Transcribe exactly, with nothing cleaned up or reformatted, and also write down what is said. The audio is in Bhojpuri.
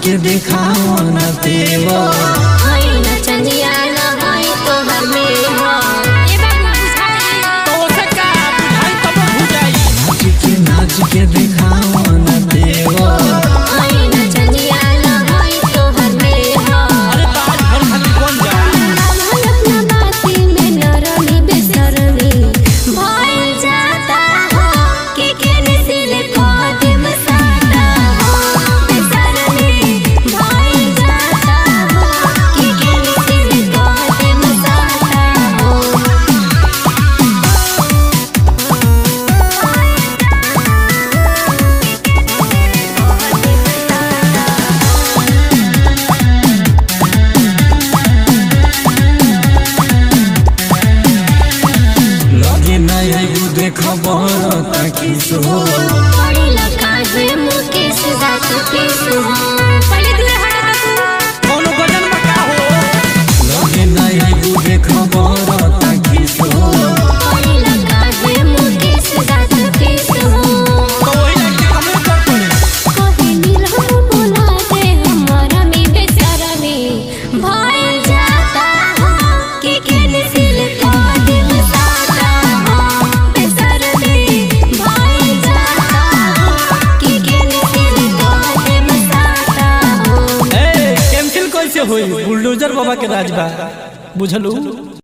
के दिखाओ न तेवा हई नचनिया न हई तोहर में हो ए बाबू बुझाई तो से का बुझाई तब बुझाई नाच के नाच के दिखाओ न तेवा हई नचनिया न हई तोहर में हो अरे बाज भर खाली कौन जा अपना बाती में नरमी बेसरमी भइल जाता हो के केने सिर कदम साटा हो बेसरमी भइल जाता हो के केने सिर कदम साटा हो लगे नहीं देखबर ताकि सो पड़ी लगा है मुकेश रात पे सुहा पहले दूर हटा तू कोनो गजन में का हो लगे नहीं देखबर ताकि सो पड़ी लगा है मुकेश रात पे सुहा तो वही लड़की कमरे कर पड़े कहीं नीलम बुला दे हमारा में बेसरमी भइल जाता हो के केने सिर कदम साटा हो बेसरमी भइल जाता हो के केने सिर कदम साटा हो ए कैंसिल कैसे होई बुलडोजर बाबा के राज बा बुझलू।